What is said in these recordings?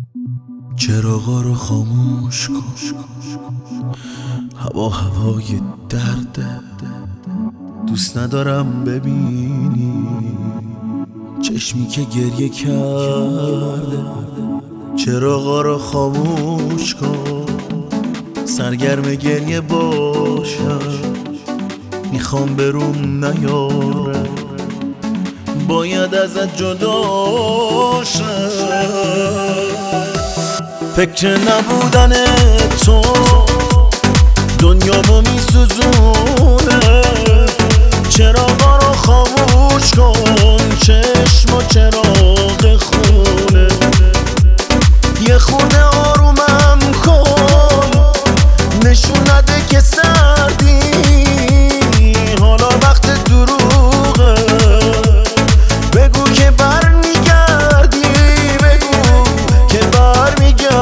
چراغا رو خاموش کن، هوا هوای درده. دوست ندارم ببینی چشمی که گریه کرده. چراغا رو خاموش کن، سرگرم گریه باشم. میخوام بروم نیاره، باید ازت جدا شم. فکر نبودن تو دنیامو میسوزونه. چراغا رو خاموش کن، چشم و چراغ خونه. یه خونه آرومم کن، نشون نده که سردی. حالا وقت دروغه، بگو که برمیگردی، بگو که برمیگردی.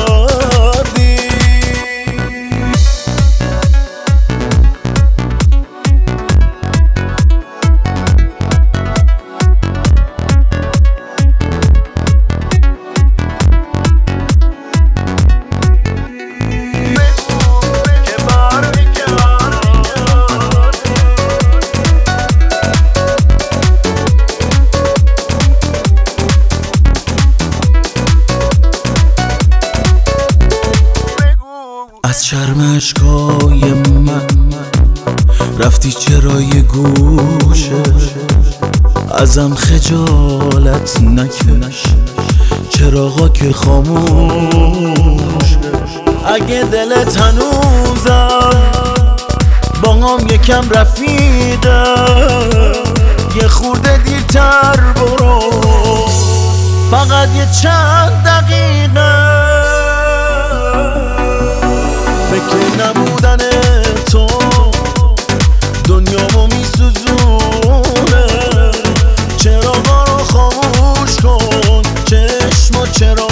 از شرم اشکای من رفتی چرا یه گوشه. ازم خجالت نکش، چراغا که خاموش. اگه دلت هنوزم با هم یکم رفیقه، یه خورده دیرتر برو، فقط یه چند دقیقه. فکر نبودن تو دنیامو میسوزونه. چراغا رو خاموش کن، چشم و چراغ